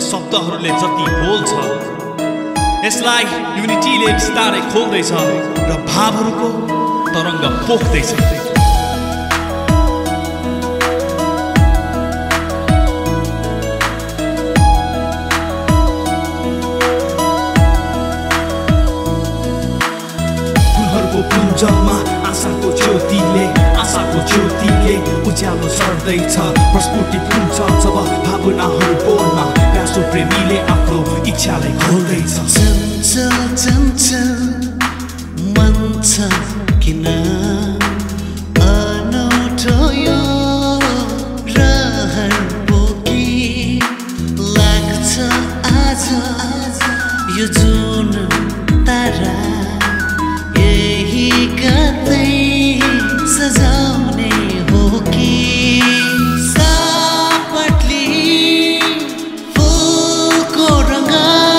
शब्दहरूले जति बोल्छ यसलाई युनिटीले बिस्तारै खोल्दैछ र भावहरूको तरङ्ग पोख्दैछ। फुलहरूको कुञ्जमा आशाको ज्योतिले उज्यालो सर्दैछ। प्रस्फुटित हुन्छ जब भावनाहरू बोल्न प्यासो प्रेमीले आफ्नो इच्छालाई खोल्दैछ। चञ्चल चञ्चल मन छ किन अनौठो यो रहर बोकी लाग्छ आज यो जुन तारा यही कतै सजाउने हो कि सापटली फुलको रङ्ग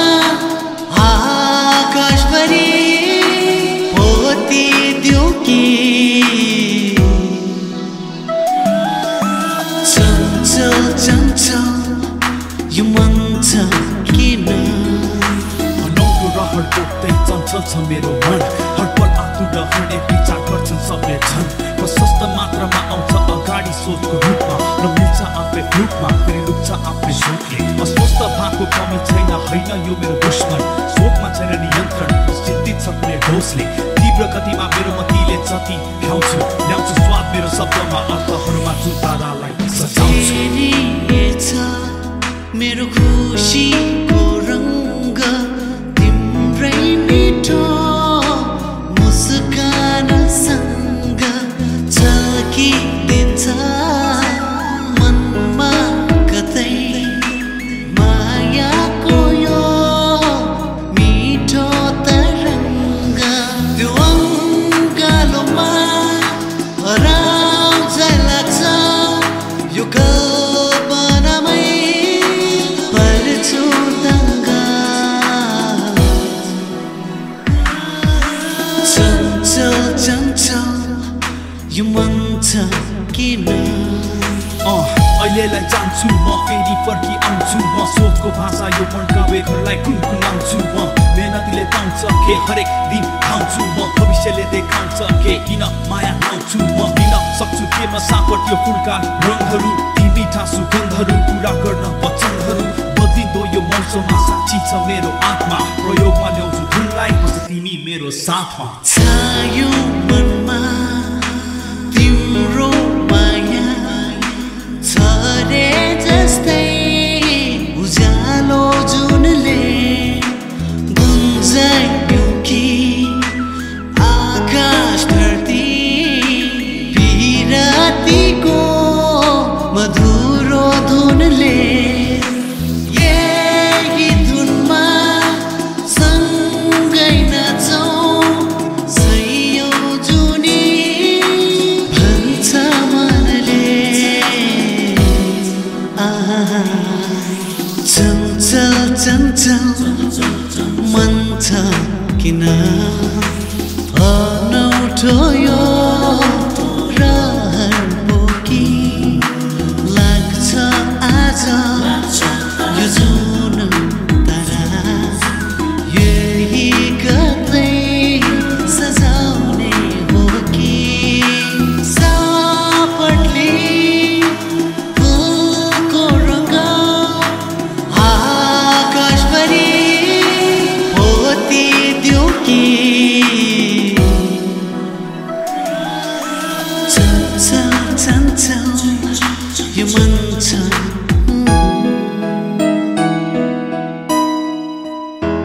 आकाशभरि पोतिदियो कि चञ्चल चञ्चल यो मन छ किन अनौठो रहर बोक्दै चञ्चल छ मेरो मन। हटपट आतुर रहने विचार गर्छन् सबले छन्। प्रशस्त मात्रामा आउँछ अगाडि सोचको रूपमा र मिल्छ आफै रूपमा फेरि लुक्छ आफ्नै सोचले। अस्वस्थ भएको कमी छैन होइन यो मेरो दुश्मन। सोचमा छैन नियन्त्रण चिन्तित छ कुनै ढोसले। तीव्र गतिमा मेरो मतिले जति ल्याउँछु स्वाद मेरो शब्दमा अर्थहरूमा जुन तारालाई सजाउँछु। मेरो खुसीको रङ्ग तिम्रै मिठो मुस्कानसँग झल्किदिन्छ मनमा कतै मायाको यो मिठो तरङ्ग। त्यो अङ्गालोमा हराउँछ लाग्छ यो कल्पनामै पर्छु दङ्ग। चञ्चल चञ्चल यो मन छ किन अहिलेलाई जान्छु म फेरि फर्की आउँछु म। सोचको भाषा यो मनकाव्यहरूलाई गुनगुनाउँछु म। मेहनतीले पाउँछ के हरेक दिन खाउँछु म। भविष्यले देखाउँछ के किन माया आउँछु म। दिन सक्छु के म सापट्यो फुलका रङहरू ती मिठा सुगन्धहरू पुरा गर्न वचनहरू। बदलिँदो यो मौसममा साक्षी छ मेरो आत्मा। प्रयोगमा ल्याउँछु धुनलाई बस तिमी मेरो साथमा। छायो मनमा तिम्रो माया छरे जस्तै उज्यालो जुनले गुन्जायो कि आकाश धरती पिरातीको मधुरो धुनले। यही धुनमा सँगै नाचौँ सयौँ जुनी भन्छ मनले। चञ्चल चञ्चल मन छ किन अनौठो यो रहर बोकी लाग्छ आज यो जुन तारा यही कतै सजाउने हो कि सापटली फुलको रङ्ग आकाशभरि पोतिदियो कि चञ्चल चञ्चल यो मन